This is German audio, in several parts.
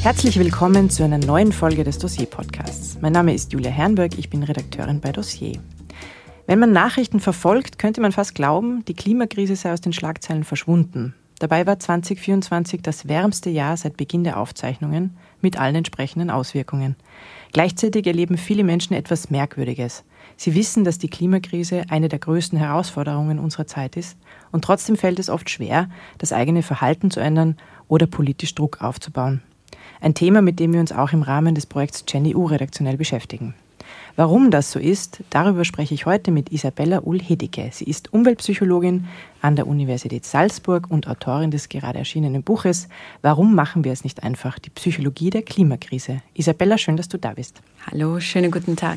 Herzlich willkommen zu einer neuen Folge des Dossier-Podcasts. Mein Name ist Julia Herrenberg, ich bin Redakteurin bei Dossier. Wenn man Nachrichten verfolgt, könnte man fast glauben, die Klimakrise sei aus den Schlagzeilen verschwunden. Dabei war 2024 das wärmste Jahr seit Beginn der Aufzeichnungen mit allen entsprechenden Auswirkungen. Gleichzeitig erleben viele Menschen etwas Merkwürdiges. Sie wissen, dass die Klimakrise eine der größten Herausforderungen unserer Zeit ist und trotzdem fällt es oft schwer, das eigene Verhalten zu ändern oder politisch Druck aufzubauen. Ein Thema, mit dem wir uns auch im Rahmen des Projekts GenEU redaktionell beschäftigen. Warum das so ist, darüber spreche ich heute mit Isabella Uhl-Hedicke. Sie ist Umweltpsychologin an der Universität Salzburg und Autorin des gerade erschienenen Buches Warum machen wir es nicht einfach? Die Psychologie der Klimakrise. Isabella, schön, dass du da bist. Hallo, schönen guten Tag.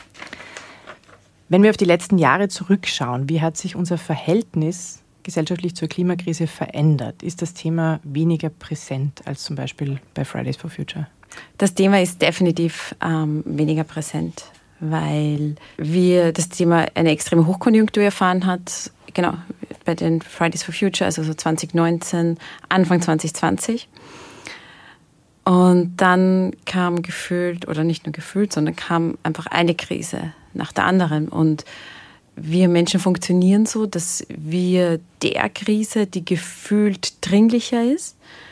Wenn wir auf die letzten Jahre zurückschauen, wie hat sich unser Verhältnis gesellschaftlich zur Klimakrise verändert? Ist das Thema weniger präsent als zum Beispiel bei Fridays for Future? Das Thema ist definitiv weniger präsent, weil das Thema eine extreme Hochkonjunktur erfahren hat, genau, bei den Fridays for Future, also so 2019, Anfang 2020. Und dann kam gefühlt, oder nicht nur gefühlt, sondern kam einfach eine Krise nach der anderen. Und wir Menschen funktionieren so, dass wir der Krise, die gefühlt dringlicher ist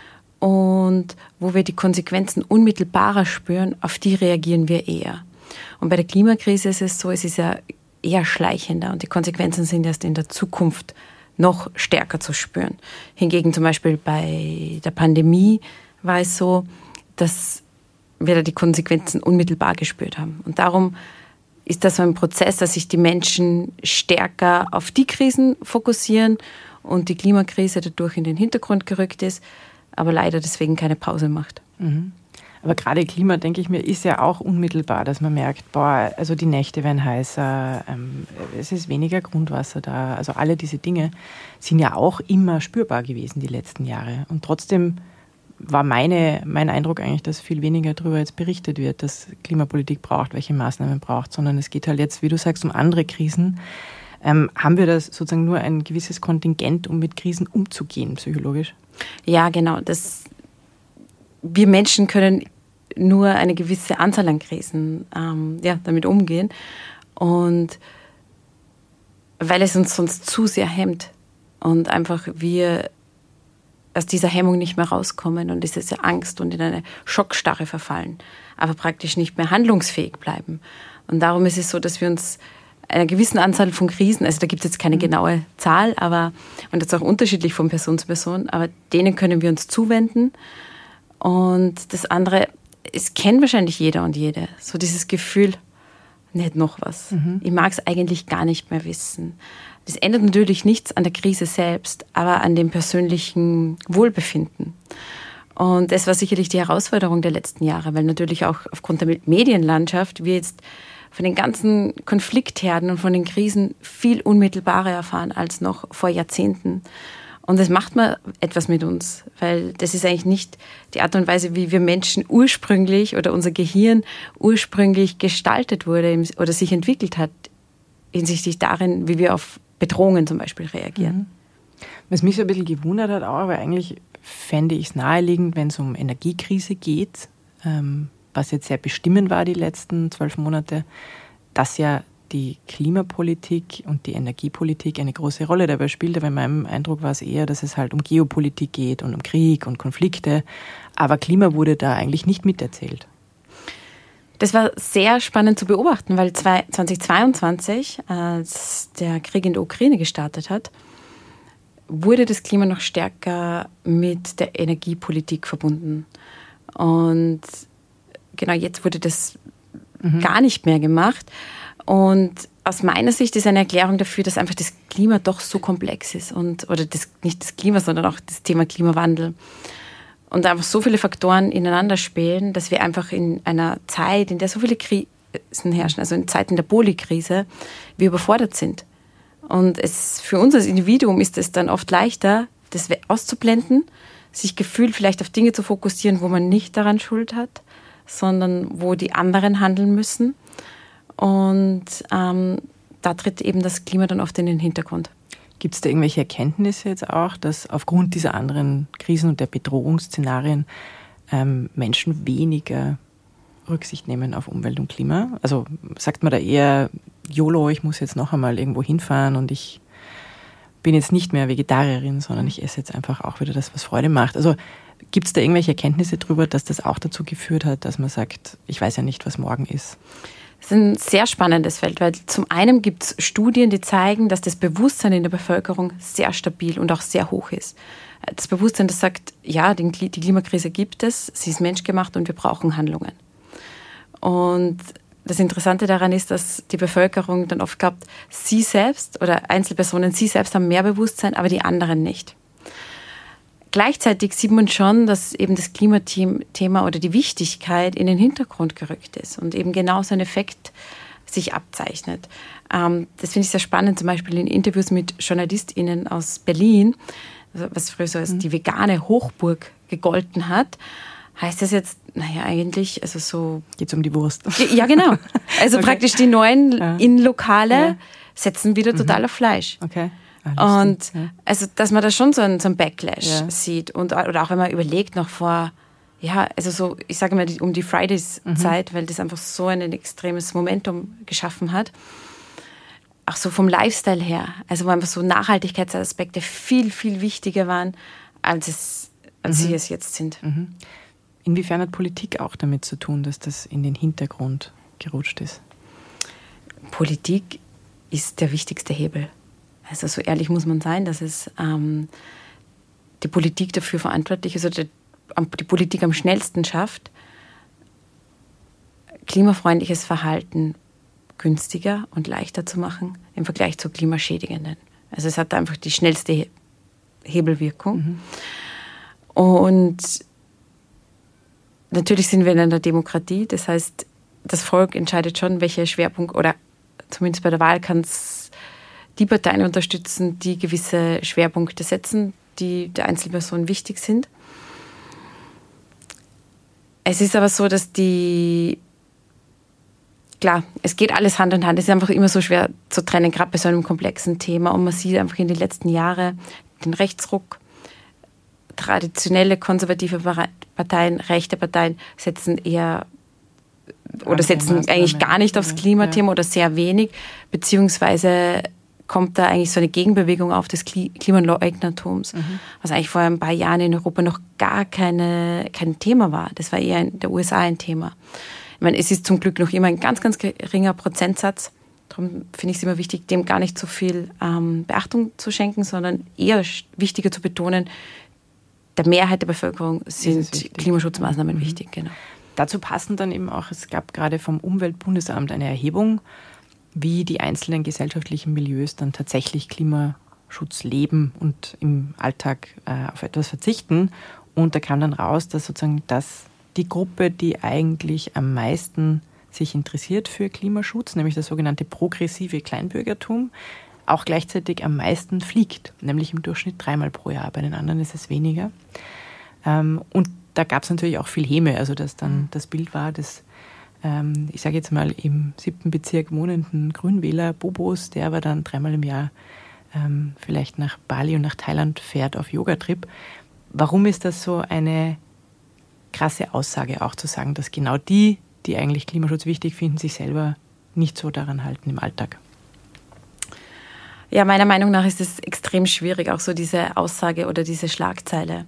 und wo wir die Konsequenzen unmittelbarer spüren, auf die reagieren wir eher. Und bei der Klimakrise ist es so, es ist ja eher schleichender und die Konsequenzen sind erst in der Zukunft noch stärker zu spüren. Hingegen zum Beispiel bei der Pandemie war es so, dass wir da die Konsequenzen unmittelbar gespürt haben. Und darum ist das so ein Prozess, dass sich die Menschen stärker auf die Krisen fokussieren und die Klimakrise dadurch in den Hintergrund gerückt ist, aber leider deswegen keine Pause macht. Mhm. Aber gerade Klima, denke ich mir, ist ja auch unmittelbar, dass man merkt, also die Nächte werden heißer, es ist weniger Grundwasser da. Also alle diese Dinge sind ja auch immer spürbar gewesen die letzten Jahre. Und trotzdem war mein Eindruck eigentlich, dass viel weniger darüber jetzt berichtet wird, dass Klimapolitik braucht, welche Maßnahmen braucht, sondern es geht halt jetzt, wie du sagst, um andere Krisen. Haben wir das sozusagen nur ein gewisses Kontingent, um mit Krisen umzugehen, psychologisch? Ja, genau. Wir Menschen können nur eine gewisse Anzahl an Krisen damit umgehen. Und weil es uns sonst zu sehr hemmt und einfach wir aus dieser Hemmung nicht mehr rauskommen und diese Angst und in eine Schockstarre verfallen, aber praktisch nicht mehr handlungsfähig bleiben. Und darum ist es so, dass wir uns einer gewissen Anzahl von Krisen, also da gibt es jetzt keine genaue Zahl, und das ist auch unterschiedlich von Person zu Person, aber denen können wir uns zuwenden. Und das andere, es kennt wahrscheinlich jeder und jede, so dieses Gefühl, nicht noch was. Ich mag es eigentlich gar nicht mehr wissen. Das ändert natürlich nichts an der Krise selbst, aber an dem persönlichen Wohlbefinden. Und das war sicherlich die Herausforderung der letzten Jahre, weil natürlich auch aufgrund der Medienlandschaft wir jetzt von den ganzen Konfliktherden und von den Krisen viel unmittelbarer erfahren als noch vor Jahrzehnten. Und das macht mal etwas mit uns, weil das ist eigentlich nicht die Art und Weise, wie wir Menschen ursprünglich oder unser Gehirn ursprünglich gestaltet wurde oder sich entwickelt hat, hinsichtlich darin, wie wir auf Bedrohungen zum Beispiel reagieren. Was mich so ein bisschen gewundert hat auch, weil eigentlich fände ich es naheliegend, wenn es um Energiekrise geht, was jetzt sehr bestimmend war die letzten 12 Monate, dass ja die Klimapolitik und die Energiepolitik eine große Rolle dabei spielt. Aber in meinem Eindruck war es eher, dass es halt um Geopolitik geht und um Krieg und Konflikte. Aber Klima wurde da eigentlich nicht miterzählt. Das war sehr spannend zu beobachten, weil 2022, als der Krieg in der Ukraine gestartet hat, wurde das Klima noch stärker mit der Energiepolitik verbunden. Und genau jetzt wurde das gar nicht mehr gemacht. Und aus meiner Sicht ist eine Erklärung dafür, dass einfach das Klima doch so komplex ist. Nicht das Klima, sondern auch das Thema Klimawandel. Und einfach so viele Faktoren ineinander spielen, dass wir einfach in einer Zeit, in der so viele Krisen herrschen, also in Zeiten der Polykrise, wir überfordert sind. Und für uns als Individuum ist es dann oft leichter, das auszublenden, sich gefühlt vielleicht auf Dinge zu fokussieren, wo man nicht daran Schuld hat, sondern wo die anderen handeln müssen. Und da tritt eben das Klima dann oft in den Hintergrund. Gibt es da irgendwelche Erkenntnisse jetzt auch, dass aufgrund dieser anderen Krisen und der Bedrohungsszenarien Menschen weniger Rücksicht nehmen auf Umwelt und Klima? Also sagt man da eher, YOLO, ich muss jetzt noch einmal irgendwo hinfahren und ich bin jetzt nicht mehr Vegetarierin, sondern ich esse jetzt einfach auch wieder das, was Freude macht. Also gibt es da irgendwelche Erkenntnisse darüber, dass das auch dazu geführt hat, dass man sagt, ich weiß ja nicht, was morgen ist? Das ist ein sehr spannendes Feld, weil zum einen gibt es Studien, die zeigen, dass das Bewusstsein in der Bevölkerung sehr stabil und auch sehr hoch ist. Das Bewusstsein, das sagt, ja, die Klimakrise gibt es, sie ist menschgemacht und wir brauchen Handlungen. Und das Interessante daran ist, dass die Bevölkerung dann oft glaubt, sie selbst oder Einzelpersonen, sie selbst haben mehr Bewusstsein, aber die anderen nicht. Gleichzeitig sieht man schon, dass eben das Klimathema oder die Wichtigkeit in den Hintergrund gerückt ist und eben genau so ein Effekt sich abzeichnet. Das finde ich sehr spannend, zum Beispiel in Interviews mit JournalistInnen aus Berlin, was früher so als die vegane Hochburg gegolten hat. Heißt das jetzt, naja, eigentlich, also so... Geht's um die Wurst? Ja, genau. Also okay. Praktisch die neuen Innenlokale setzen wieder total auf Fleisch. Okay. Und also, dass man da schon so einen Backlash sieht. Oder auch wenn man überlegt, noch vor, ja, also so, ich sage mal, um die Fridays-Zeit, weil das einfach so ein extremes Momentum geschaffen hat. Auch so vom Lifestyle her. Also wo einfach so Nachhaltigkeitsaspekte viel, viel wichtiger waren, als sie es jetzt sind. Inwiefern hat Politik auch damit zu tun, dass das in den Hintergrund gerutscht ist? Politik ist der wichtigste Hebel. Also so ehrlich muss man sein, dass es die Politik dafür verantwortlich ist oder die Politik am schnellsten schafft, klimafreundliches Verhalten günstiger und leichter zu machen im Vergleich zu klimaschädigenden. Also es hat einfach die schnellste Hebelwirkung. Und natürlich sind wir in einer Demokratie, das heißt, das Volk entscheidet schon, welche Schwerpunkt, oder zumindest bei der Wahl kann es die Parteien unterstützen, die gewisse Schwerpunkte setzen, die der Einzelperson wichtig sind. Es ist aber so, dass klar, es geht alles Hand in Hand. Es ist einfach immer so schwer zu trennen, gerade bei so einem komplexen Thema. Und man sieht einfach in den letzten Jahren den Rechtsruck. Traditionelle konservative Parteien, rechte Parteien setzen eher oder setzen eigentlich gar nicht aufs Klimathema oder sehr wenig, beziehungsweise kommt da eigentlich so eine Gegenbewegung auf des Klimaleugnertums, was eigentlich vor ein paar Jahren in Europa noch gar kein Thema war. Das war eher in der USA ein Thema. Ich meine, es ist zum Glück noch immer ein ganz, ganz geringer Prozentsatz. Darum finde ich es immer wichtig, dem gar nicht so viel Beachtung zu schenken, sondern eher wichtiger zu betonen, der Mehrheit der Bevölkerung sind Klimaschutzmaßnahmen wichtig. Genau. Dazu passen dann eben auch, es gab gerade vom Umweltbundesamt eine Erhebung, wie die einzelnen gesellschaftlichen Milieus dann tatsächlich Klimaschutz leben und im Alltag auf etwas verzichten. Und da kam dann raus, dass sozusagen die Gruppe, die eigentlich am meisten sich interessiert für Klimaschutz, nämlich das sogenannte progressive Kleinbürgertum, auch gleichzeitig am meisten fliegt, nämlich im Durchschnitt 3-mal pro Jahr. Bei den anderen ist es weniger. Und da gab es natürlich auch viel Häme, also dass dann das Bild war, dass ich sage jetzt mal im 7. Bezirk wohnenden Grünwähler Bobos, der aber dann 3-mal im Jahr vielleicht nach Bali und nach Thailand fährt auf Yoga-Trip. Warum ist das so eine krasse Aussage, auch zu sagen, dass genau die eigentlich Klimaschutz wichtig finden, sich selber nicht so daran halten im Alltag? Ja, meiner Meinung nach ist es extrem schwierig, auch so diese Aussage oder diese Schlagzeile,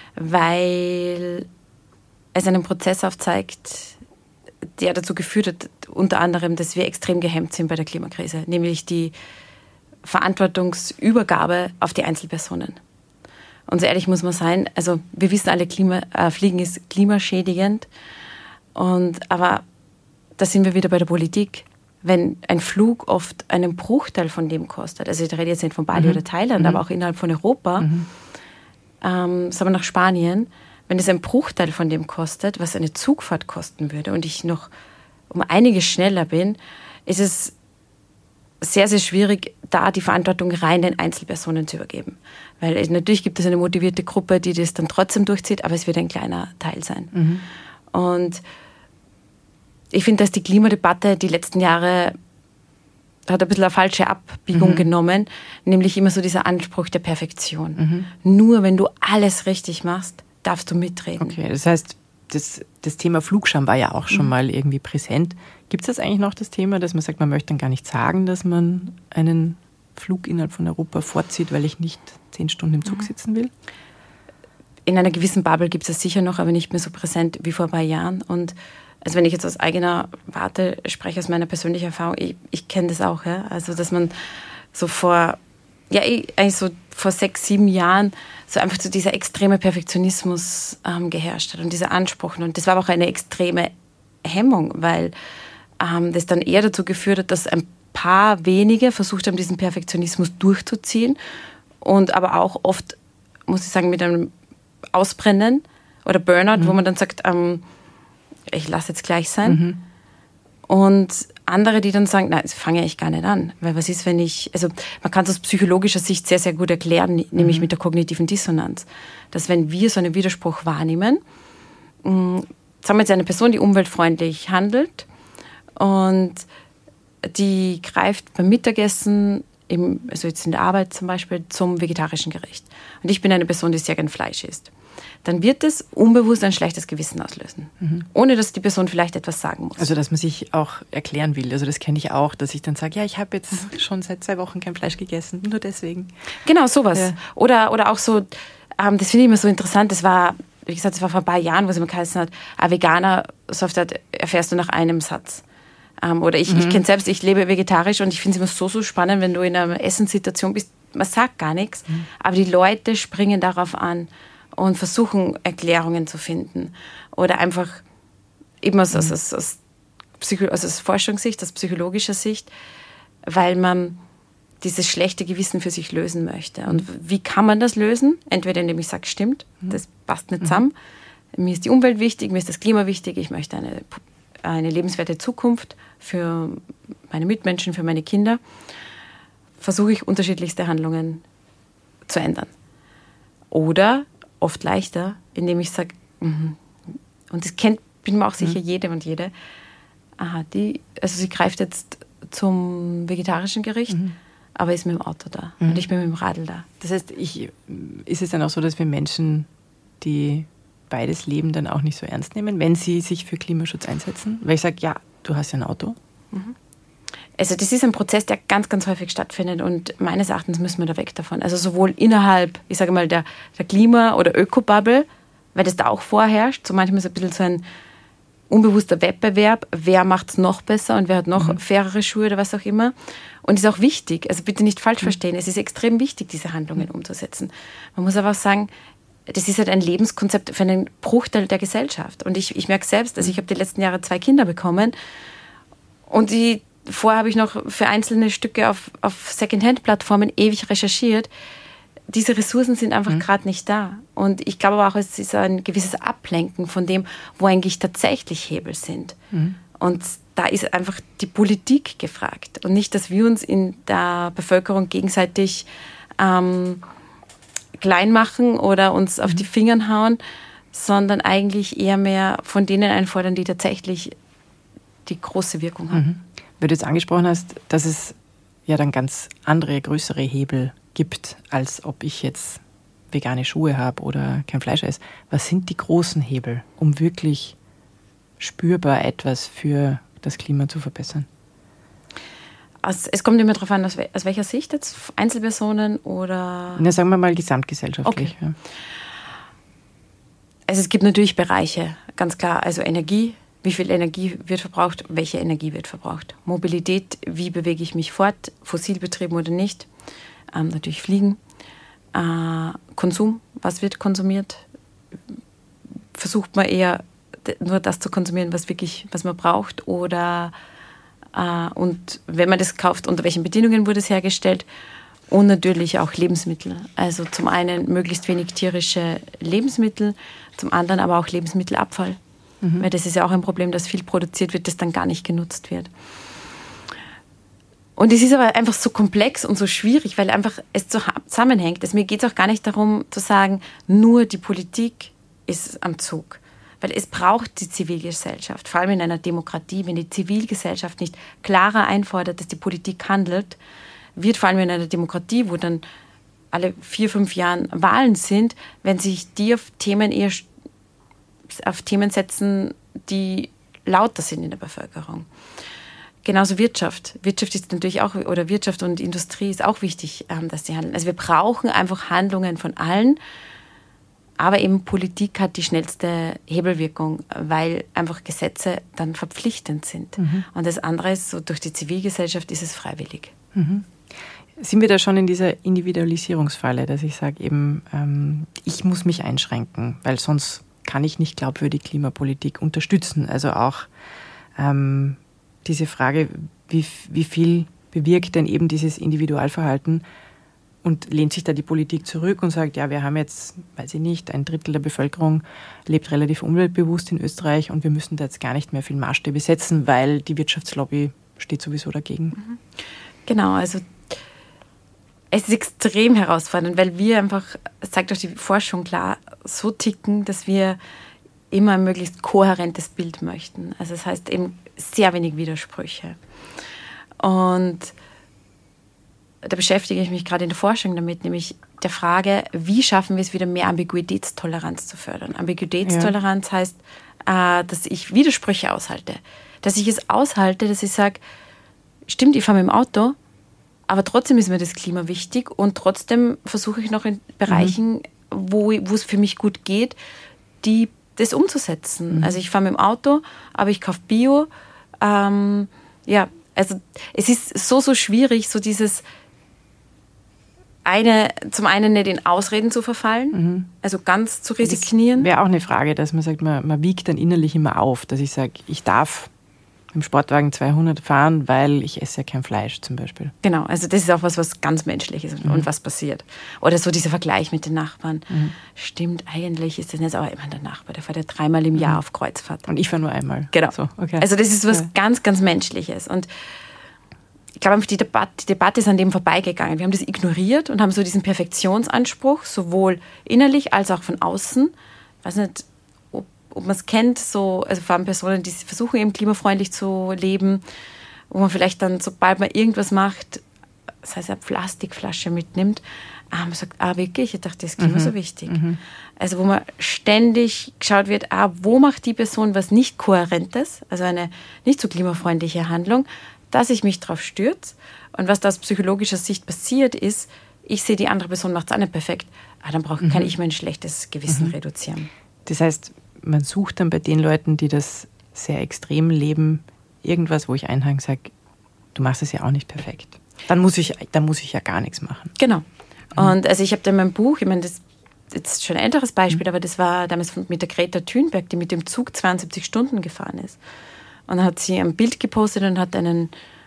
weil es einen Prozess aufzeigt, der dazu geführt hat, unter anderem, dass wir extrem gehemmt sind bei der Klimakrise, nämlich die Verantwortungsübergabe auf die Einzelpersonen. Und so ehrlich muss man sein, also wir wissen alle, Fliegen ist klimaschädigend, aber da sind wir wieder bei der Politik. Wenn ein Flug oft einen Bruchteil von dem kostet, also ich rede jetzt nicht von Bali oder Thailand, aber auch innerhalb von Europa, sagen wir nach Spanien, wenn es einen Bruchteil von dem kostet, was eine Zugfahrt kosten würde und ich noch um einiges schneller bin, ist es sehr, sehr schwierig, da die Verantwortung rein den Einzelpersonen zu übergeben. Weil natürlich gibt es eine motivierte Gruppe, die das dann trotzdem durchzieht, aber es wird ein kleiner Teil sein. Und ich finde, dass die Klimadebatte die letzten Jahre hat ein bisschen eine falsche Abbiegung genommen, nämlich immer so dieser Anspruch der Perfektion. Nur wenn du alles richtig machst, darfst du mitreden. Okay, das heißt, das Thema Flugscham war ja auch schon mal irgendwie präsent. Gibt es das eigentlich noch, das Thema, dass man sagt, man möchte dann gar nicht sagen, dass man einen Flug innerhalb von Europa vorzieht, weil ich nicht 10 Stunden im Zug sitzen will? In einer gewissen Bubble gibt es das sicher noch, aber nicht mehr so präsent wie vor ein paar Jahren. Und also wenn ich jetzt aus eigener Warte spreche, aus meiner persönlichen Erfahrung, ich kenne das auch. Ja? Also dass man so eigentlich so vor 6, 7 Jahren so einfach so dieser extreme Perfektionismus geherrscht hat und dieser Anspruch. Und das war aber auch eine extreme Hemmung, weil das dann eher dazu geführt hat, dass ein paar wenige versucht haben, diesen Perfektionismus durchzuziehen und aber auch oft, muss ich sagen, mit einem Ausbrennen oder Burnout, wo man dann sagt, ich lasse jetzt gleich sein. Und andere, die dann sagen, nein, das fange ich gar nicht an. Weil was ist, wenn man kann es aus psychologischer Sicht sehr, sehr gut erklären, nämlich mit der kognitiven Dissonanz. Dass wenn wir so einen Widerspruch wahrnehmen, sagen wir jetzt eine Person, die umweltfreundlich handelt und die greift beim Mittagessen, also jetzt in der Arbeit zum Beispiel, zum vegetarischen Gericht. Und ich bin eine Person, die sehr gern Fleisch isst. Dann wird es unbewusst ein schlechtes Gewissen auslösen, ohne dass die Person vielleicht etwas sagen muss. Also dass man sich auch erklären will. Also das kenne ich auch, dass ich dann sage, ja, ich habe jetzt schon seit 2 Wochen kein Fleisch gegessen, nur deswegen. Genau, sowas. Ja. Oder auch so, das finde ich immer so interessant, das war, wie gesagt, das war vor ein paar Jahren, wo es immer geheißen hat, ein Veganer, so oft erfährst du nach einem Satz. Oder ich kenne selbst, ich lebe vegetarisch und ich finde es immer so spannend, wenn du in einer Essenssituation bist, man sagt gar nichts, aber die Leute springen darauf an und versuchen, Erklärungen zu finden. Oder einfach eben aus Forschungssicht, aus psychologischer Sicht, weil man dieses schlechte Gewissen für sich lösen möchte. Und wie kann man das lösen? Entweder indem ich sage, stimmt, das passt nicht zusammen. Mir ist die Umwelt wichtig, mir ist das Klima wichtig, ich möchte eine lebenswerte Zukunft für meine Mitmenschen, für meine Kinder. Versuche ich, unterschiedlichste Handlungen zu ändern. Oder oft leichter, indem ich sage, und das bin mir auch sicher jede und jede, sie greift jetzt zum vegetarischen Gericht, aber ist mit dem Auto da und ich bin mit dem Radl da. Das heißt, ist es dann auch so, dass wir Menschen, die beides leben, dann auch nicht so ernst nehmen, wenn sie sich für Klimaschutz einsetzen? Weil ich sage, ja, du hast ja ein Auto. Also das ist ein Prozess, der ganz, ganz häufig stattfindet und meines Erachtens müssen wir da weg davon. Also sowohl innerhalb, ich sage mal, der Klima- oder Ökobubble, weil das da auch vorherrscht, so manchmal so ein bisschen so ein unbewusster Wettbewerb, wer macht es noch besser und wer hat noch fairere Schuhe oder was auch immer. Und ist auch wichtig, also bitte nicht falsch verstehen, es ist extrem wichtig, diese Handlungen umzusetzen. Man muss aber auch sagen, das ist halt ein Lebenskonzept für einen Bruchteil der Gesellschaft. Und ich merke selbst, also ich habe die letzten Jahre 2 Kinder bekommen und vorher habe ich noch für einzelne Stücke auf Secondhand-Plattformen ewig recherchiert. Diese Ressourcen sind einfach gerade nicht da. Und ich glaube aber auch, es ist ein gewisses Ablenken von dem, wo eigentlich tatsächlich Hebel sind. Und da ist einfach die Politik gefragt. Und nicht, dass wir uns in der Bevölkerung gegenseitig klein machen oder uns auf die Finger hauen, sondern eigentlich eher mehr von denen einfordern, die tatsächlich die große Wirkung haben. Weil du jetzt angesprochen hast, dass es ja dann ganz andere, größere Hebel gibt, als ob ich jetzt vegane Schuhe habe oder kein Fleisch esse. Was sind die großen Hebel, um wirklich spürbar etwas für das Klima zu verbessern? Also es kommt immer darauf an, aus welcher Sicht jetzt? Einzelpersonen oder... Na, sagen wir mal gesamtgesellschaftlich. Okay. Ja. Also es gibt natürlich Bereiche, ganz klar. Also Energie, wie viel Energie wird verbraucht, welche Energie wird verbraucht. Mobilität, wie bewege ich mich fort, fossilbetrieben oder nicht. Natürlich Fliegen. Konsum, was wird konsumiert? Versucht man eher nur das zu konsumieren, was man braucht, oder und wenn man das kauft, unter welchen Bedingungen wurde es hergestellt? Und natürlich auch Lebensmittel. Also zum einen möglichst wenig tierische Lebensmittel, zum anderen aber auch Lebensmittelabfall. Weil das ist ja auch ein Problem, dass viel produziert wird, das dann gar nicht genutzt wird. Und es ist aber einfach so komplex und so schwierig, weil einfach es zusammenhängt. Also mir geht es auch gar nicht darum zu sagen, nur die Politik ist am Zug. Weil es braucht die Zivilgesellschaft, vor allem in einer Demokratie. Wenn die Zivilgesellschaft nicht klarer einfordert, dass die Politik handelt, wird vor allem in einer Demokratie, wo dann alle 4-5 Jahren Wahlen sind, wenn sich die auf Themen eher auf Themen setzen, die lauter sind in der Bevölkerung. Genauso Wirtschaft. Wirtschaft ist natürlich auch, oder Wirtschaft und Industrie ist auch wichtig, dass die handeln. Also wir brauchen einfach Handlungen von allen, aber eben Politik hat die schnellste Hebelwirkung, weil einfach Gesetze dann verpflichtend sind. Und das andere ist, so durch die Zivilgesellschaft ist es freiwillig. Sind wir da schon in dieser Individualisierungsfalle, dass ich sage eben, ich muss mich einschränken, weil sonst kann ich nicht glaubwürdig Klimapolitik unterstützen. Also auch diese Frage, wie viel bewirkt denn eben dieses Individualverhalten, und lehnt sich da die Politik zurück und sagt, ja, wir haben jetzt, weiß ich nicht, 1/3 der Bevölkerung lebt relativ umweltbewusst in Österreich und wir müssen da jetzt gar nicht mehr viel Maßstäbe setzen, weil die Wirtschaftslobby steht sowieso dagegen. Genau, also es ist extrem herausfordernd, weil wir einfach, das zeigt auch die Forschung klar, so ticken, dass wir immer ein möglichst kohärentes Bild möchten. Also das heißt eben sehr wenig Widersprüche. Und da beschäftige ich mich gerade in der Forschung damit, nämlich der Frage, wie schaffen wir es wieder, mehr Ambiguitätstoleranz zu fördern. Ambiguitätstoleranz heißt, dass ich Widersprüche aushalte. Dass ich es aushalte, dass ich sage, stimmt, ich fahre mit dem Auto, aber trotzdem ist mir das Klima wichtig und trotzdem versuche ich noch in Bereichen, wo es für mich gut geht, das umzusetzen. Also ich fahre mit dem Auto, aber ich kaufe Bio. Also es ist so schwierig, so dieses zum einen nicht in Ausreden zu verfallen, also ganz zu resignieren. Das wäre auch eine Frage, dass man sagt, man wiegt dann innerlich immer auf, dass ich sage, ich darf im Sportwagen 200 fahren, weil ich esse ja kein Fleisch zum Beispiel. Genau, also das ist auch was ganz Menschliches und was passiert. Oder so dieser Vergleich mit den Nachbarn. Stimmt, eigentlich ist das nicht, aber immer der Nachbar, der fährt ja 3-mal im Jahr auf Kreuzfahrt. Und ich fahre nur einmal. Genau. So, okay. Also das ist was ganz, ganz Menschliches. Und ich glaube, die Debatte ist an dem vorbeigegangen. Wir haben das ignoriert und haben so diesen Perfektionsanspruch, sowohl innerlich als auch von außen. Ich weiß nicht, ob man es kennt, also vor allem Personen, die versuchen eben klimafreundlich zu leben, wo man vielleicht dann, sobald man irgendwas macht, das heißt eine Plastikflasche mitnimmt, man sagt, wirklich, ich dachte, das ist Klima so wichtig. Also wo man ständig geschaut wird, wo macht die Person was nicht Kohärentes, also eine nicht so klimafreundliche Handlung, dass ich mich drauf stürze. Und was da aus psychologischer Sicht passiert ist, ich sehe, die andere Person macht es auch nicht perfekt, dann kann ich mein schlechtes Gewissen reduzieren. Das heißt, man sucht dann bei den Leuten, die das sehr extrem leben, irgendwas, wo ich einhang sage, du machst es ja auch nicht perfekt. Dann muss ich ja gar nichts machen. Genau. Und also ich habe da in meinem Buch, ich meine, das ist jetzt schon ein älteres Beispiel, aber das war damals mit der Greta Thunberg, die mit dem Zug 72 Stunden gefahren ist. Und dann hat sie ein Bild gepostet und hat einen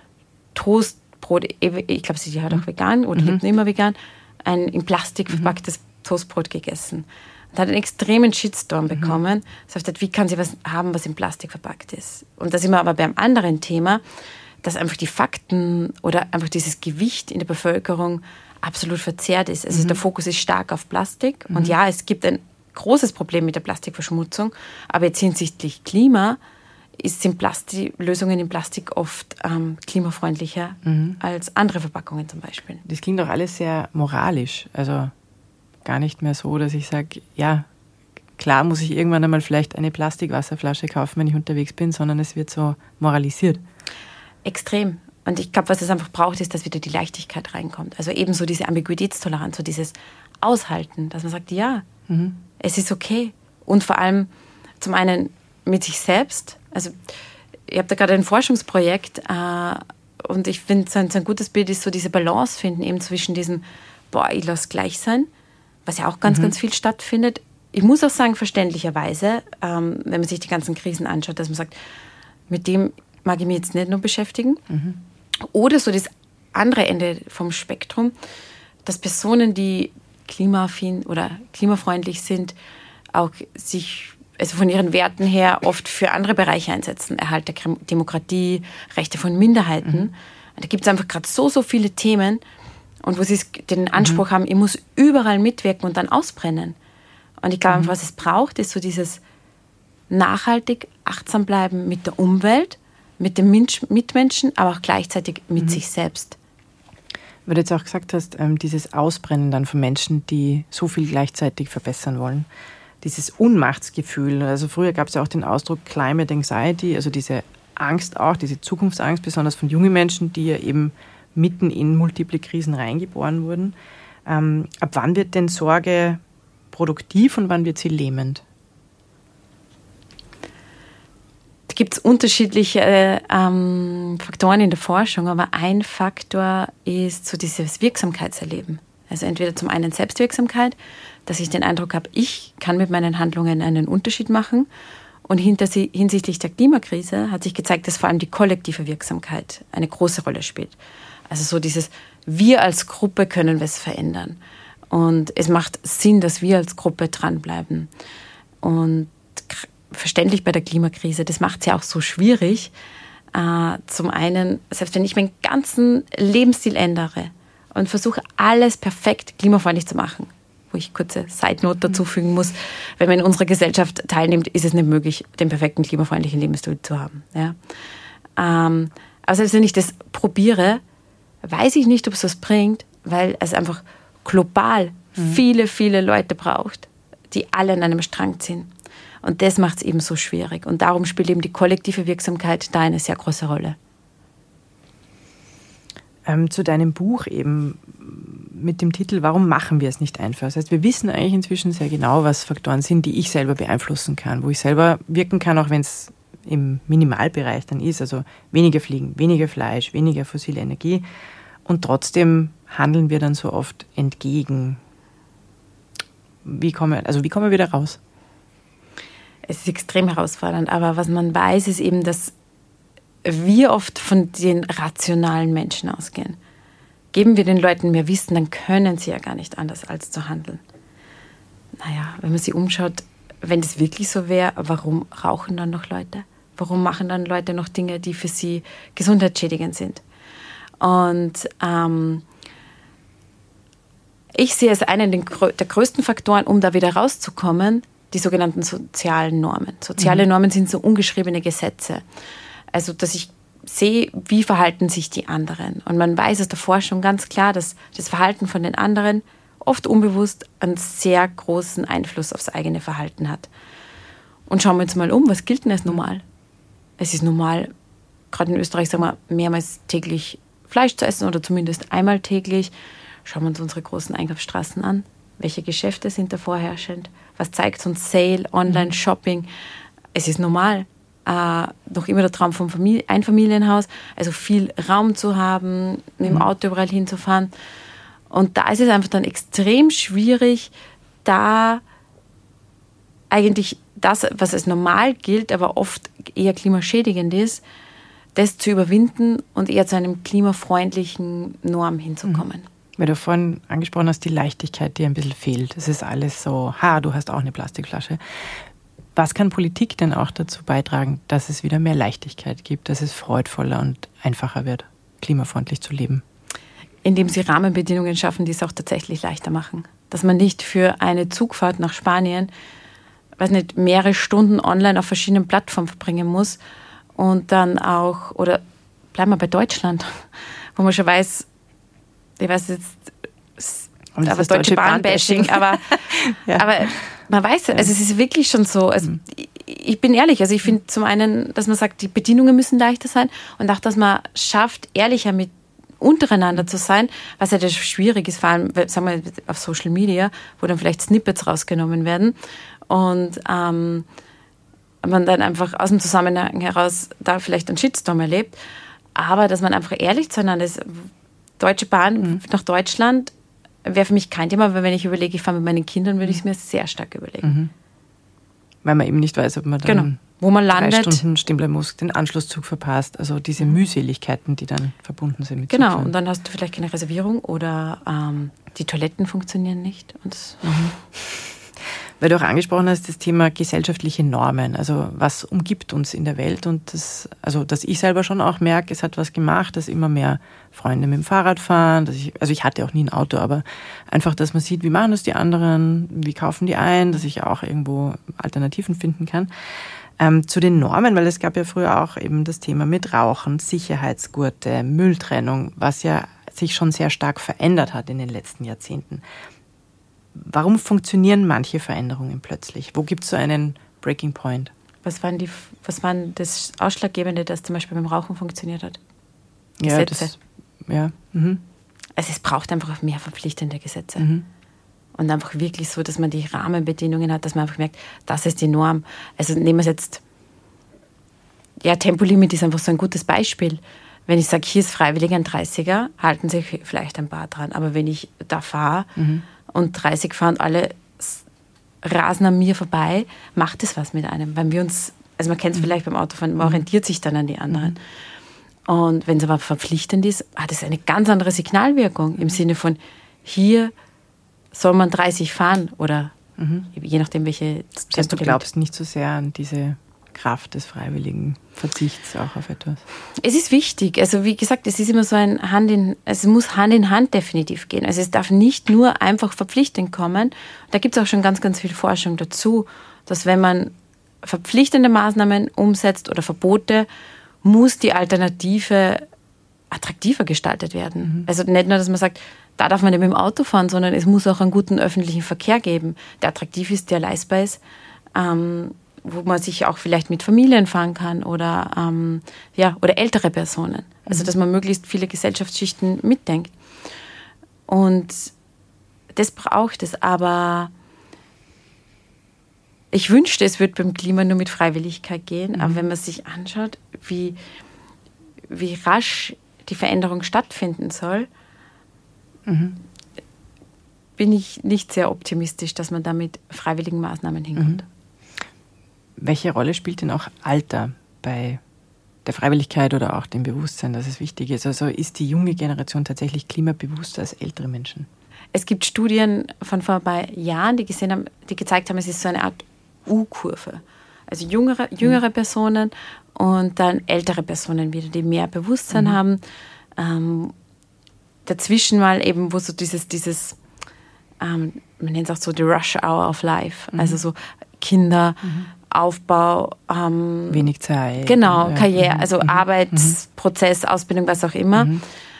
Toastbrot, ich glaube, sie hat auch vegan oder lebt nicht immer vegan, ein in Plastik verpacktes Toastbrot gegessen. Und hat einen extremen Shitstorm bekommen. Das heißt, wie kann sie was haben, was in Plastik verpackt ist? Und da sind wir aber beim anderen Thema, dass einfach die Fakten oder einfach dieses Gewicht in der Bevölkerung absolut verzerrt ist. Also der Fokus ist stark auf Plastik. Und ja, es gibt ein großes Problem mit der Plastikverschmutzung, aber jetzt hinsichtlich Klima sind Lösungen in Plastik oft klimafreundlicher als andere Verpackungen zum Beispiel. Das klingt doch alles sehr moralisch. Also gar nicht mehr so, dass ich sage, ja, klar muss ich irgendwann einmal vielleicht eine Plastikwasserflasche kaufen, wenn ich unterwegs bin, sondern es wird so moralisiert. Extrem. Und ich glaube, was es einfach braucht, ist, dass wieder die Leichtigkeit reinkommt. Also ebenso diese Ambiguitätstoleranz, so dieses Aushalten, dass man sagt, ja, es ist okay. Und vor allem zum einen mit sich selbst. Also ich habe da gerade ein Forschungsprojekt und ich finde, so ein gutes Bild ist so diese Balance finden, eben zwischen diesem, ich lasse gleich sein, was ja auch ganz, ganz viel stattfindet. Ich muss auch sagen, verständlicherweise, wenn man sich die ganzen Krisen anschaut, dass man sagt, mit dem mag ich mich jetzt nicht nur beschäftigen. Oder so das andere Ende vom Spektrum, dass Personen, die klimaaffin oder klimafreundlich sind, auch sich also von ihren Werten her oft für andere Bereiche einsetzen. Erhalt der Demokratie, Rechte von Minderheiten. Da gibt es einfach gerade so viele Themen und wo sie den Anspruch haben, ich muss überall mitwirken und dann ausbrennen. Und ich glaube, was es braucht, ist so dieses nachhaltig achtsam bleiben mit der Umwelt, mit den Mitmenschen, aber auch gleichzeitig mit sich selbst. Weil du jetzt auch gesagt hast, dieses Ausbrennen dann von Menschen, die so viel gleichzeitig verbessern wollen. dieses Ohnmachtsgefühl. Also früher gab es ja auch den Ausdruck Climate Anxiety, also diese Angst auch, diese Zukunftsangst, besonders von jungen Menschen, die ja eben mitten in multiple Krisen reingeboren wurden. Ab wann wird denn Sorge produktiv und wann wird sie lähmend? Da gibt es unterschiedliche Faktoren in der Forschung, aber ein Faktor ist so dieses Wirksamkeitserleben. Also entweder zum einen Selbstwirksamkeit, dass ich den Eindruck habe, ich kann mit meinen Handlungen einen Unterschied machen. Und hinsichtlich der Klimakrise hat sich gezeigt, dass vor allem die kollektive Wirksamkeit eine große Rolle spielt. Also so dieses, wir als Gruppe können was verändern. Und es macht Sinn, dass wir als Gruppe dranbleiben. Und verständlich bei der Klimakrise, das macht es ja auch so schwierig. Zum einen, selbst wenn ich meinen ganzen Lebensstil ändere und versuche, alles perfekt klimafreundlich zu machen, wo ich kurze Side-Note dazu fügen muss, wenn man in unserer Gesellschaft teilnimmt, ist es nicht möglich, den perfekten klimafreundlichen Lebensstil zu haben. Ja? Aber selbst wenn ich das probiere, weiß ich nicht, ob es was bringt, weil es einfach global viele, viele Leute braucht, die alle an einem Strang ziehen. Und das macht es eben so schwierig. Und darum spielt eben die kollektive Wirksamkeit da eine sehr große Rolle. Zu deinem Buch eben mit dem Titel Warum machen wir es nicht einfach? Das heißt, wir wissen eigentlich inzwischen sehr genau, was Faktoren sind, die ich selber beeinflussen kann, wo ich selber wirken kann, auch wenn es im Minimalbereich dann ist, also weniger Fliegen, weniger Fleisch, weniger fossile Energie. Und trotzdem handeln wir dann so oft entgegen. Wie kommen wir da raus? Es ist extrem herausfordernd, aber was man weiß, ist eben, dass wir oft von den rationalen Menschen ausgehen. Geben wir den Leuten mehr Wissen, dann können sie ja gar nicht anders als zu handeln. Naja, wenn man sich umschaut, wenn das wirklich so wäre, warum rauchen dann noch Leute? Warum machen dann Leute noch Dinge, die für sie gesundheitsschädigend sind? Und ich sehe es einen der größten Faktoren, um da wieder rauszukommen, die sogenannten sozialen Normen. Soziale Normen sind so ungeschriebene Gesetze. Also, dass ich sehe, wie verhalten sich die anderen. Und man weiß aus der Forschung ganz klar, dass das Verhalten von den anderen oft unbewusst einen sehr großen Einfluss aufs eigene Verhalten hat. Und schauen wir uns mal um, was gilt denn als normal? Es ist normal, gerade in Österreich, sagen wir, mehrmals täglich Fleisch zu essen oder zumindest einmal täglich. Schauen wir uns unsere großen Einkaufsstraßen an. Welche Geschäfte sind da vorherrschend? Was zeigt uns Sale, Online-Shopping? Es ist normal. Noch immer der Traum vom Einfamilienhaus, also viel Raum zu haben, mit dem Auto überall hinzufahren. Und da ist es einfach dann extrem schwierig, da eigentlich das, was als normal gilt, aber oft eher klimaschädigend ist, das zu überwinden und eher zu einem klimafreundlichen Norm hinzukommen. Weil du vorhin angesprochen hast, die Leichtigkeit, die ein bisschen fehlt. Es ist alles so, du hast auch eine Plastikflasche. Was kann Politik denn auch dazu beitragen, dass es wieder mehr Leichtigkeit gibt, dass es freudvoller und einfacher wird, klimafreundlich zu leben? Indem sie Rahmenbedingungen schaffen, die es auch tatsächlich leichter machen. Dass man nicht für eine Zugfahrt nach Spanien, mehrere Stunden online auf verschiedenen Plattformen verbringen muss und dann auch, oder bleiben wir bei Deutschland, wo man schon weiß, ich weiß jetzt, aber Deutsche Bahn-Bashing, aber man weiß, also es ist wirklich schon so, also ich bin ehrlich, also ich finde zum einen, dass man sagt, die Bedingungen müssen leichter sein und auch, dass man schafft, ehrlicher mit untereinander zu sein, was ja das schwierig ist, vor allem, sagen wir, auf Social Media, wo dann vielleicht Snippets rausgenommen werden und man dann einfach aus dem Zusammenhang heraus da vielleicht einen Shitstorm erlebt, aber dass man einfach ehrlich zueinander ist. Deutsche Bahn nach Deutschland wäre für mich kein Thema, weil wenn ich überlege, ich fahre mit meinen Kindern, würde ich es mir sehr stark überlegen. Weil man eben nicht weiß, ob man dann wo man landet, 3 Stunden stehen bleiben muss, den Anschlusszug verpasst, also diese Mühseligkeiten, die dann verbunden sind mit Genau, Zugfahren. und dann hast du vielleicht keine Reservierung oder die Toiletten funktionieren nicht. Und Weil du auch angesprochen hast, das Thema gesellschaftliche Normen, also was umgibt uns in der Welt und das, also dass ich selber schon auch merke, es hat was gemacht, dass immer mehr Freunde mit dem Fahrrad fahren, ich hatte auch nie ein Auto, aber einfach, dass man sieht, wie machen das die anderen, wie kaufen die ein, dass ich auch irgendwo Alternativen finden kann. Zu den Normen, weil es gab ja früher auch eben das Thema mit Rauchen, Sicherheitsgurte, Mülltrennung, was ja sich schon sehr stark verändert hat in den letzten Jahrzehnten. Warum funktionieren manche Veränderungen plötzlich? Wo gibt es so einen Breaking Point? Was waren das Ausschlaggebende, dass zum Beispiel beim Rauchen funktioniert hat? Ja, Gesetze. Also es braucht einfach mehr verpflichtende Gesetze. Und einfach wirklich so, dass man die Rahmenbedingungen hat, dass man einfach merkt, das ist die Norm. Also nehmen wir es jetzt, Tempolimit ist einfach so ein gutes Beispiel. Wenn ich sage, hier ist freiwillig ein 30er, halten sich vielleicht ein paar dran. Aber wenn ich da fahre und 30 fahren und alle rasen an mir vorbei, macht es was mit einem. Weil wir uns, also man kennt es vielleicht beim Autofahren, man orientiert sich dann an die anderen. Und wenn es aber verpflichtend ist, hat es eine ganz andere Signalwirkung im Sinne von, hier soll man 30 fahren oder je nachdem, welche... Das heißt, du glaubst nicht so sehr an diese Kraft des freiwilligen Verzichts auch auf etwas? Es ist wichtig. Also wie gesagt, es ist immer so es muss Hand in Hand definitiv gehen. Also es darf nicht nur einfach verpflichtend kommen. Da gibt es auch schon ganz, ganz viel Forschung dazu, dass wenn man verpflichtende Maßnahmen umsetzt oder Verbote, muss die Alternative attraktiver gestaltet werden. Also nicht nur, dass man sagt, da darf man nicht mit dem Auto fahren, sondern es muss auch einen guten öffentlichen Verkehr geben, der attraktiv ist, der leistbar ist, wo man sich auch vielleicht mit Familien fahren kann oder ältere Personen. Also dass man möglichst viele Gesellschaftsschichten mitdenkt. Und das braucht es, aber ich wünschte, es würde beim Klima nur mit Freiwilligkeit gehen, aber wenn man sich anschaut, wie rasch die Veränderung stattfinden soll, bin ich nicht sehr optimistisch, dass man da mit freiwilligen Maßnahmen hinkommt. Welche Rolle spielt denn auch Alter bei der Freiwilligkeit oder auch dem Bewusstsein, dass es wichtig ist? Also ist die junge Generation tatsächlich klimabewusster als ältere Menschen? Es gibt Studien von vor ein paar Jahren, die gezeigt haben, es ist so eine Art U-Kurve. Also jüngere Personen und dann ältere Personen wieder, die mehr Bewusstsein haben. Dazwischen mal eben, wo so dieses man nennt es auch so die Rush Hour of Life, also so Kinder, Aufbau. Wenig Zeit. Genau, Karriere, also Arbeitsprozess, Ausbildung, was auch immer,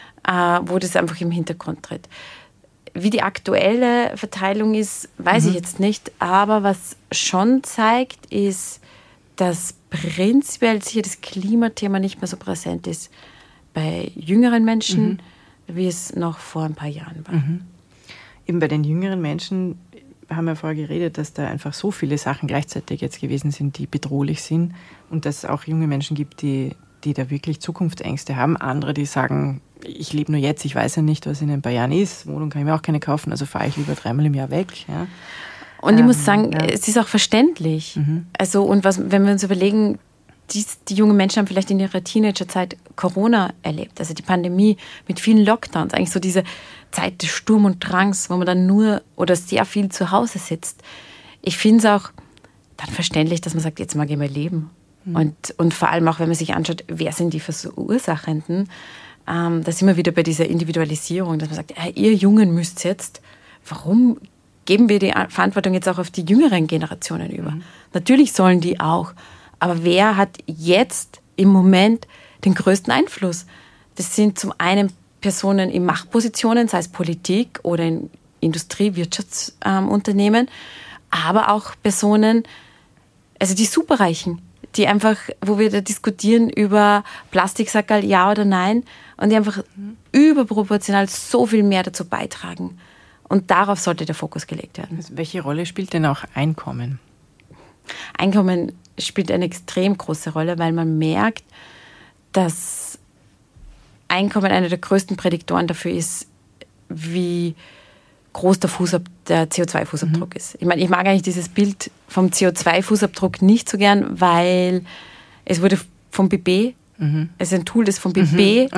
wo das einfach im Hintergrund tritt. Wie die aktuelle Verteilung ist, weiß ich jetzt nicht, aber was schon zeigt, ist, dass prinzipiell sicher das Klimathema nicht mehr so präsent ist bei jüngeren Menschen, wie es noch vor ein paar Jahren war. Eben bei den jüngeren Menschen haben wir vorher geredet, dass da einfach so viele Sachen gleichzeitig jetzt gewesen sind, die bedrohlich sind und dass es auch junge Menschen gibt, die da wirklich Zukunftsängste haben. Andere, die sagen, ich lebe nur jetzt, ich weiß ja nicht, was in ein paar Jahren ist. Wohnung kann ich mir auch keine kaufen, also fahre ich lieber 3-mal im Jahr weg. Ja. Und ich muss sagen, es ist auch verständlich. Also, und wenn wir uns überlegen, die jungen Menschen haben vielleicht in ihrer Teenagerzeit Corona erlebt, also die Pandemie mit vielen Lockdowns, eigentlich so diese Zeit des Sturm und Drangs, wo man dann nur oder sehr viel zu Hause sitzt. Ich finde es auch dann verständlich, dass man sagt, jetzt mag ich mal leben. Und vor allem auch, wenn man sich anschaut, wer sind die Verursachenden, da sind wir wieder bei dieser Individualisierung, dass man sagt, ihr Jungen müsst jetzt, warum geben wir die Verantwortung jetzt auch auf die jüngeren Generationen über? Natürlich sollen die auch, aber wer hat jetzt im Moment den größten Einfluss? Das sind zum einen Personen in Machtpositionen, sei es Politik oder in Industrie-, Wirtschaftsunternehmen, aber auch Personen, also die Superreichen, die einfach, wo wir da diskutieren über Plastiksackerl, ja oder nein, und die einfach überproportional so viel mehr dazu beitragen. Und darauf sollte der Fokus gelegt werden. Also welche Rolle spielt denn auch Einkommen? Einkommen spielt eine extrem große Rolle, weil man merkt, dass Einkommen einer der größten Prädiktoren dafür ist, wie groß der CO2-Fußabdruck ist. Ich meine, ich mag eigentlich dieses Bild vom CO2-Fußabdruck nicht so gern, weil es wurde vom BB, es ist ein Tool, das vom BB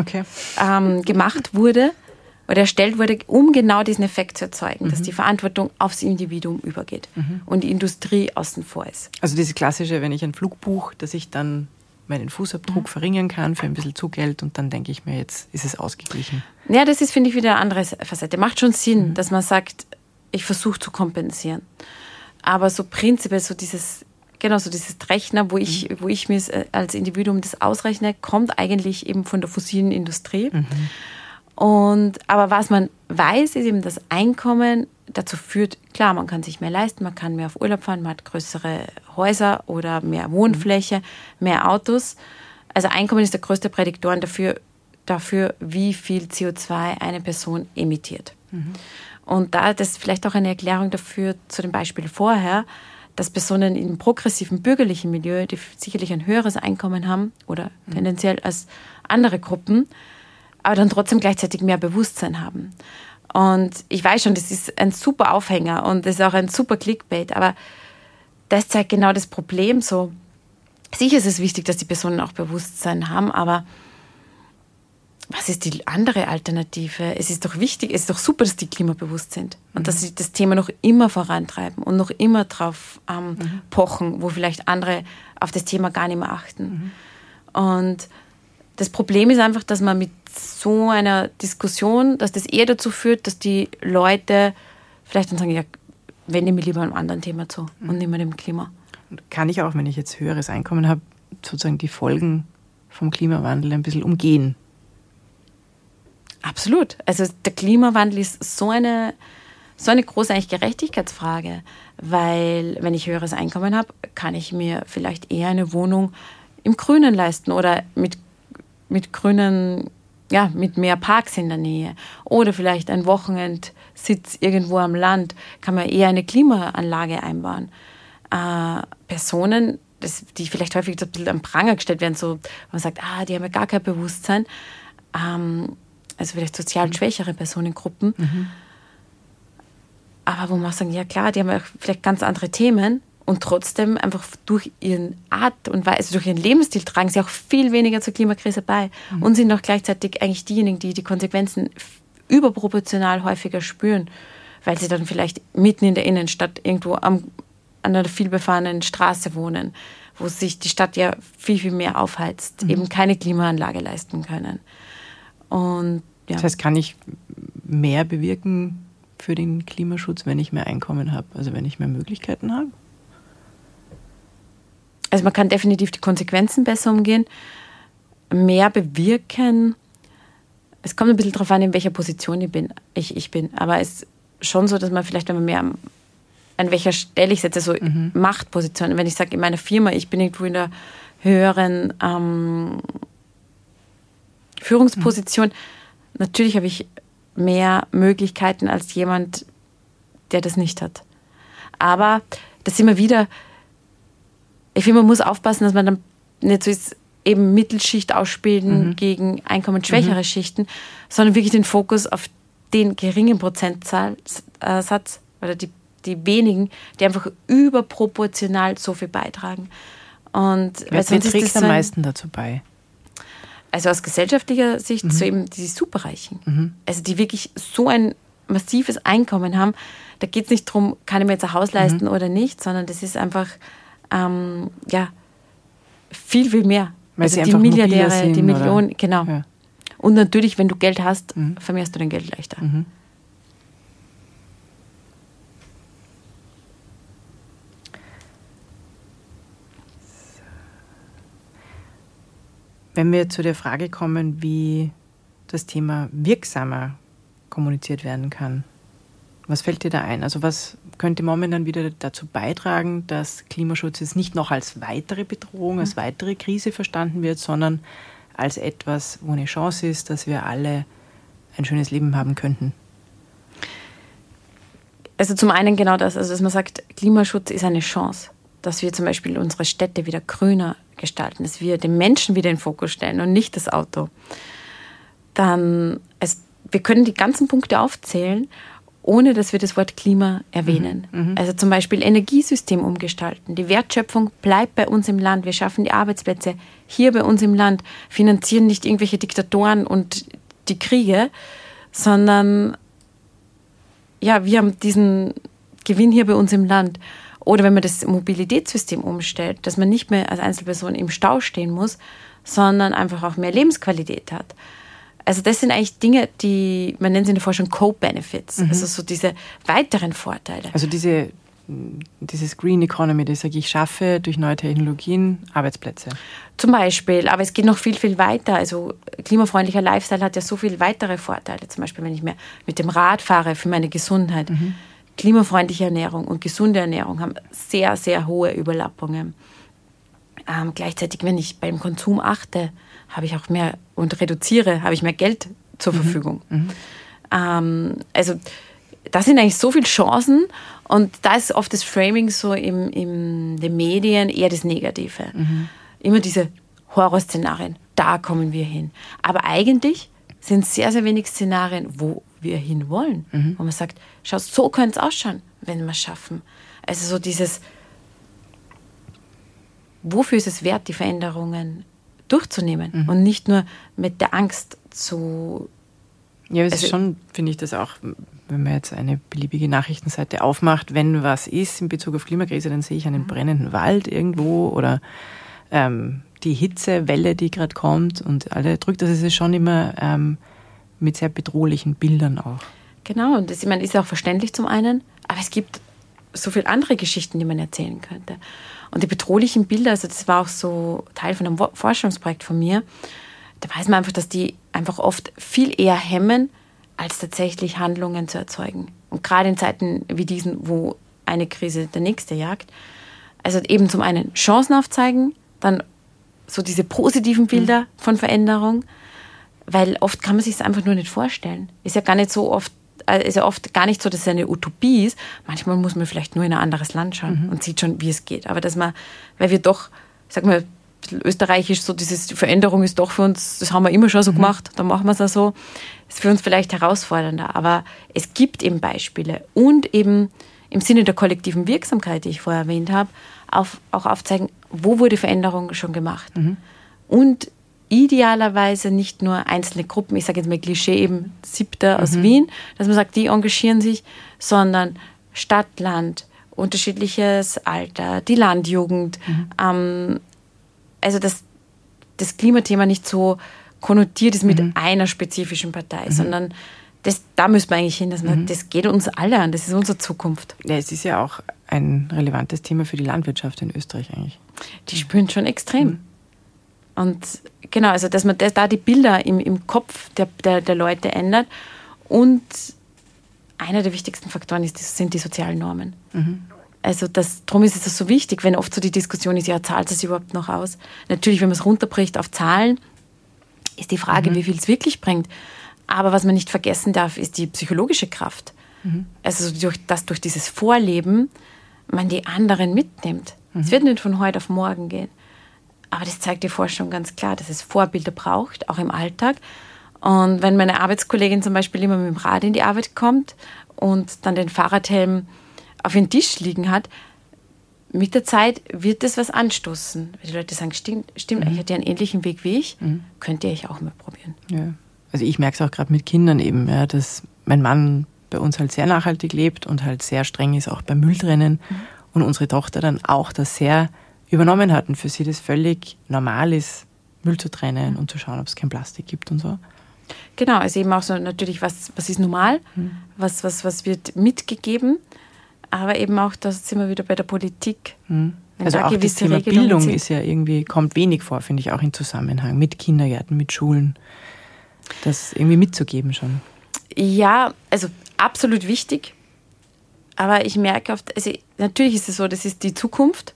gemacht wurde oder erstellt wurde, um genau diesen Effekt zu erzeugen, dass die Verantwortung aufs Individuum übergeht und die Industrie außen vor ist. Also dieses klassische, wenn ich ein Flug buche, dass ich dann meinen Fußabdruck verringern kann für ein bisschen Zugeld und dann denke ich mir, jetzt ist es ausgeglichen. Ja, das ist, finde ich, wieder eine andere Facette. Macht schon Sinn, dass man sagt, ich versuche zu kompensieren. Aber so prinzipiell so dieses Rechner, wo ich mir als Individuum das ausrechne, kommt eigentlich eben von der fossilen Industrie. Aber was man weiß, ist eben, dass Einkommen dazu führt, klar, man kann sich mehr leisten, man kann mehr auf Urlaub fahren, man hat größere Häuser oder mehr Wohnfläche, mehr Autos. Also Einkommen ist der größte Prädiktor dafür, wie viel CO2 eine Person emittiert. Und da das vielleicht auch eine Erklärung dafür zu dem Beispiel vorher, dass Personen im progressiven bürgerlichen Milieu, die sicherlich ein höheres Einkommen haben oder tendenziell als andere Gruppen, aber dann trotzdem gleichzeitig mehr Bewusstsein haben. Und ich weiß schon, das ist ein super Aufhänger und das ist auch ein super Clickbait, aber das zeigt genau das Problem so. Sicher ist es wichtig, dass die Personen auch Bewusstsein haben, aber was ist die andere Alternative? Es ist doch wichtig, es ist doch super, dass die klimabewusst sind und dass sie das Thema noch immer vorantreiben und noch immer drauf pochen, wo vielleicht andere auf das Thema gar nicht mehr achten. Und das Problem ist einfach, dass man mit so einer Diskussion, dass das eher dazu führt, dass die Leute vielleicht dann sagen, ja, wende mich lieber einem anderen Thema zu und nicht mehr dem Klima. Kann ich auch, wenn ich jetzt höheres Einkommen habe, sozusagen die Folgen vom Klimawandel ein bisschen umgehen? Absolut. Also der Klimawandel ist so eine große eigentlich Gerechtigkeitsfrage, weil wenn ich höheres Einkommen habe, kann ich mir vielleicht eher eine Wohnung im Grünen leisten oder mit grünen, ja, mit mehr Parks in der Nähe oder vielleicht ein Wochenendsitz irgendwo am Land, kann man eher eine Klimaanlage einbauen. Personen, die vielleicht häufig so ein bisschen am Pranger gestellt werden, so man sagt, die haben ja gar kein Bewusstsein, also vielleicht sozial schwächere Personengruppen, aber wo man sagen, ja klar, die haben ja vielleicht ganz andere Themen und trotzdem einfach durch ihren Art und Weise, durch ihren Lebensstil tragen sie auch viel weniger zur Klimakrise bei und sind auch gleichzeitig eigentlich diejenigen, die die Konsequenzen überproportional häufiger spüren, weil sie dann vielleicht mitten in der Innenstadt irgendwo an einer vielbefahrenen Straße wohnen, wo sich die Stadt ja viel, viel mehr aufheizt, eben keine Klimaanlage leisten können. Und, ja. Das heißt, kann ich mehr bewirken für den Klimaschutz, wenn ich mehr Einkommen habe, also wenn ich mehr Möglichkeiten habe? Also man kann definitiv die Konsequenzen besser umgehen, mehr bewirken. Es kommt ein bisschen darauf an, in welcher Position ich bin. Aber es ist schon so, dass man vielleicht, wenn man mehr an welcher Stelle ich setze, so Machtpositionen. Wenn ich sage, in meiner Firma, ich bin irgendwo in der höheren Führungsposition, natürlich habe ich mehr Möglichkeiten als jemand, der das nicht hat. Aber das immer wieder, ich finde, man muss aufpassen, dass man dann nicht so ist, eben Mittelschicht ausbilden gegen einkommensschwächere Schichten, sondern wirklich den Fokus auf den geringen Prozentsatz oder die wenigen, die einfach überproportional so viel beitragen. Und wer trägt am meisten dazu bei? Also aus gesellschaftlicher Sicht so eben die Superreichen. Also die wirklich so ein massives Einkommen haben. Da geht es nicht darum, kann ich mir jetzt ein Haus leisten oder nicht, sondern das ist einfach viel, viel mehr. Weil also sie die einfach Milliardäre, sind, die Millionen, oder? genau. Ja. Und natürlich, wenn du Geld hast, vermehrst du dein Geld leichter. Wenn wir zu der Frage kommen, wie das Thema wirksamer kommuniziert werden kann, was fällt dir da ein? Also was könnte momentan wieder dazu beitragen, dass Klimaschutz jetzt nicht noch als weitere Bedrohung, als weitere Krise verstanden wird, sondern als etwas, wo eine Chance ist, dass wir alle ein schönes Leben haben könnten? Also zum einen genau das, also dass man sagt, Klimaschutz ist eine Chance, dass wir zum Beispiel unsere Städte wieder grüner gestalten, dass wir den Menschen wieder in den Fokus stellen und nicht das Auto. Dann, wir können die ganzen Punkte aufzählen, ohne dass wir das Wort Klima erwähnen. Also zum Beispiel Energiesystem umgestalten. Die Wertschöpfung bleibt bei uns im Land. Wir schaffen die Arbeitsplätze hier bei uns im Land, finanzieren nicht irgendwelche Diktatoren und die Kriege, sondern ja, wir haben diesen Gewinn hier bei uns im Land. Oder wenn man das Mobilitätssystem umstellt, dass man nicht mehr als Einzelperson im Stau stehen muss, sondern einfach auch mehr Lebensqualität hat. Also das sind eigentlich Dinge, die, man nennt sie in der Forschung Co-Benefits, also so diese weiteren Vorteile. Also dieses Green Economy, das sage ich schaffe durch neue Technologien Arbeitsplätze. Zum Beispiel, aber es geht noch viel, viel weiter. Also klimafreundlicher Lifestyle hat ja so viele weitere Vorteile. Zum Beispiel, wenn ich mehr mit dem Rad fahre für meine Gesundheit. klimafreundliche Ernährung und gesunde Ernährung haben sehr, sehr hohe Überlappungen. Gleichzeitig, wenn ich beim Konsum achte, habe ich auch mehr und reduziere, habe ich mehr Geld zur Verfügung. Also das sind eigentlich so viele Chancen und da ist oft das Framing so in den Medien eher das Negative. Immer diese Horrorszenarien, da kommen wir hin. Aber eigentlich sind sehr, sehr wenig Szenarien, wo wir hinwollen. Wo man sagt, schau, so könnte es ausschauen, wenn wir es schaffen. Also so dieses, wofür ist es wert, die Veränderungen durchzunehmen und nicht nur mit der Angst zu... Ja, es ist schon, finde ich, das auch, wenn man jetzt eine beliebige Nachrichtenseite aufmacht, wenn was ist in Bezug auf Klimakrise, dann sehe ich einen brennenden Wald irgendwo oder die Hitzewelle, die gerade kommt und alle drückt. Das ist schon immer mit sehr bedrohlichen Bildern auch. Genau, und das, ich meine, ist auch verständlich zum einen, aber es gibt so viele andere Geschichten, die man erzählen könnte. Und die bedrohlichen Bilder, also das war auch so Teil von einem Forschungsprojekt von mir, da weiß man einfach, dass die einfach oft viel eher hemmen, als tatsächlich Handlungen zu erzeugen. Und gerade in Zeiten wie diesen, wo eine Krise der nächste jagt, also eben zum einen Chancen aufzeigen, dann so diese positiven Bilder von Veränderung, weil oft kann man sich es einfach nur nicht vorstellen. Ist ja gar nicht so oft, ist ja oft gar nicht so, dass es eine Utopie ist. Manchmal muss man vielleicht nur in ein anderes Land schauen und sieht schon, wie es geht. Aber dass man, weil wir doch, sag mal, österreichisch so die Veränderung ist doch für uns, das haben wir immer schon so gemacht, dann machen wir es auch so, ist für uns vielleicht herausfordernder. Aber es gibt eben Beispiele und eben im Sinne der kollektiven Wirksamkeit, die ich vorher erwähnt habe, auch aufzeigen, wo wurde Veränderung schon gemacht. Und idealerweise nicht nur einzelne Gruppen, ich sage jetzt mal Klischee eben Siebter aus Wien, dass man sagt, die engagieren sich, sondern Stadt, Land, unterschiedliches Alter, die Landjugend, also dass das Klimathema nicht so konnotiert ist mit einer spezifischen Partei, sondern da müssen wir eigentlich hin, dass man, das geht uns alle an, das ist unsere Zukunft. Ja, es ist ja auch ein relevantes Thema für die Landwirtschaft in Österreich eigentlich. Die spüren schon extrem. Und genau, also dass man da die Bilder im Kopf der Leute ändert. Und einer der wichtigsten Faktoren sind die sozialen Normen. Also darum ist es so wichtig, wenn oft so die Diskussion ist, ja, zahlt es überhaupt noch aus? Natürlich, wenn man es runterbricht auf Zahlen, ist die Frage, wie viel es wirklich bringt. Aber was man nicht vergessen darf, ist die psychologische Kraft. Also durch dieses Vorleben man die anderen mitnimmt. Es wird nicht von heute auf morgen gehen. Aber das zeigt die Forschung ganz klar, dass es Vorbilder braucht, auch im Alltag. Und wenn meine Arbeitskollegin zum Beispiel immer mit dem Rad in die Arbeit kommt und dann den Fahrradhelm auf den Tisch liegen hat, mit der Zeit wird das was anstoßen. Weil die Leute sagen, stimmt, ich hatte einen ähnlichen Weg wie ich, könnt ihr euch auch mal probieren. Ja. Also ich merke es auch gerade mit Kindern eben, ja, dass mein Mann bei uns halt sehr nachhaltig lebt und halt sehr streng ist, auch beim Mülltrennen. Und unsere Tochter dann auch das sehr übernommen hat und für sie das völlig normal ist, Müll zu trennen und zu schauen, ob es kein Plastik gibt und so. Genau, also eben auch so natürlich, was ist normal, was wird mitgegeben, aber eben auch, da sind wir wieder bei der Politik. Also auch das Thema Bildung ist ja irgendwie, kommt wenig vor, finde ich, auch im Zusammenhang mit Kindergärten, mit Schulen, das irgendwie mitzugeben schon. Ja, also absolut wichtig, aber ich merke oft, also natürlich ist es so, das ist die Zukunft,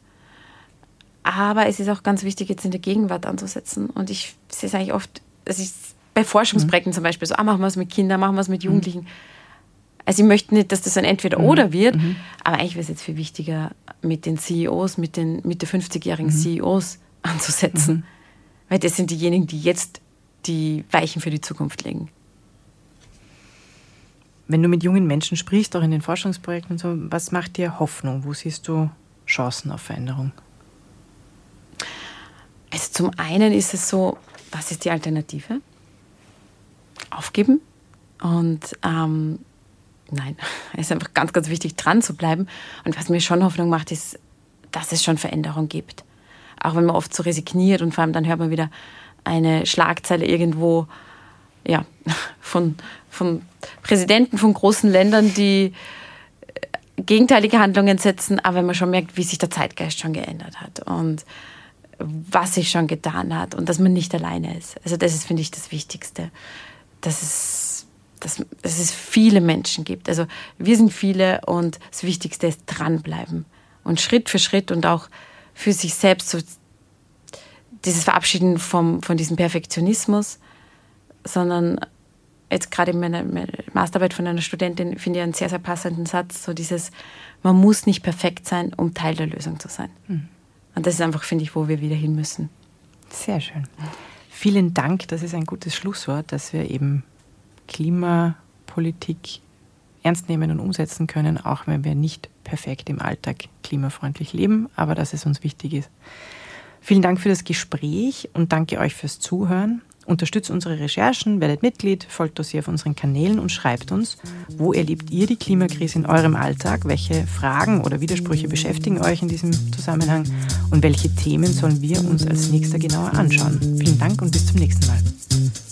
aber es ist auch ganz wichtig, jetzt in der Gegenwart anzusetzen. Und ich sehe es eigentlich oft, es ist bei Forschungsprojekten zum Beispiel so, machen wir es mit Kindern, machen wir es mit Jugendlichen. Also ich möchte nicht, dass das ein Entweder-Oder wird, aber eigentlich wäre es jetzt viel wichtiger, mit den CEOs, mit den Mitte 50-jährigen CEOs anzusetzen. Weil das sind diejenigen, die jetzt die Weichen für die Zukunft legen. Wenn du mit jungen Menschen sprichst, auch in den Forschungsprojekten und so, was macht dir Hoffnung? Wo siehst du Chancen auf Veränderung? Also zum einen ist es so, was ist die Alternative? Aufgeben. Und nein, es ist einfach ganz, ganz wichtig, dran zu bleiben. Und was mir schon Hoffnung macht, ist, dass es schon Veränderung gibt. Auch wenn man oft so resigniert und vor allem dann hört man wieder eine Schlagzeile irgendwo, ja, von Präsidenten von großen Ländern, die gegenteilige Handlungen setzen, aber wenn man schon merkt, wie sich der Zeitgeist schon geändert hat und was sich schon getan hat und dass man nicht alleine ist. Also das ist, finde ich, das Wichtigste. Dass dass es viele Menschen gibt. Also wir sind viele und das Wichtigste ist dranbleiben. Und Schritt für Schritt und auch für sich selbst so dieses Verabschieden von diesem Perfektionismus, sondern jetzt gerade in meiner Masterarbeit von einer Studentin finde ich einen sehr, sehr passenden Satz, so dieses, man muss nicht perfekt sein, um Teil der Lösung zu sein. Und das ist einfach, finde ich, wo wir wieder hin müssen. Sehr schön. Vielen Dank, das ist ein gutes Schlusswort, dass wir eben Klimapolitik ernst nehmen und umsetzen können, auch wenn wir nicht perfekt im Alltag klimafreundlich leben, aber dass es uns wichtig ist. Vielen Dank für das Gespräch und danke euch fürs Zuhören. Unterstützt unsere Recherchen, werdet Mitglied, folgt Dossier auf unseren Kanälen und schreibt uns, wo erlebt ihr die Klimakrise in eurem Alltag, welche Fragen oder Widersprüche beschäftigen euch in diesem Zusammenhang und welche Themen sollen wir uns als nächster genauer anschauen. Vielen Dank und bis zum nächsten Mal.